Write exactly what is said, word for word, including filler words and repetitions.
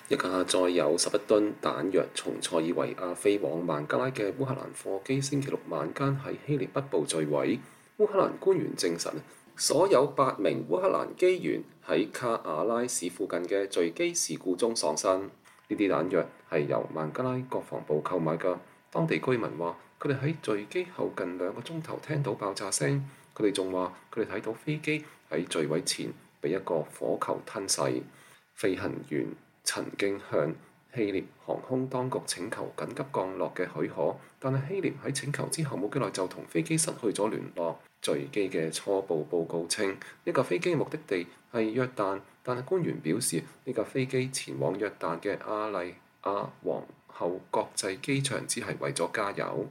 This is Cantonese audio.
一架載有十一噸彈藥從塞爾維亞飛往孟加拉嘅烏克蘭貨機星期六晚間喺希臘北部墜毀。烏克蘭官員證實，所有八名烏克蘭機員喺卡瓦拉市附近嘅墜機事故中喪生。呢啲彈藥係由孟加拉國防部購買㗎。當地居民話，佢哋喺墜機後近兩個鐘頭聽到爆炸聲。佢哋仲話，佢哋睇到飛機喺墜毀前被一個火球吞噬。飛行員曾經向希臘航空當局請求緊急降落嘅許可，但係希臘喺請求之後冇幾耐就同飛機失去咗聯絡。墜機嘅初步報告稱，呢架飛機目的地係約旦，但係官員表示，呢架飛機前往約旦嘅阿麗亞皇后國際機場只係為咗加油。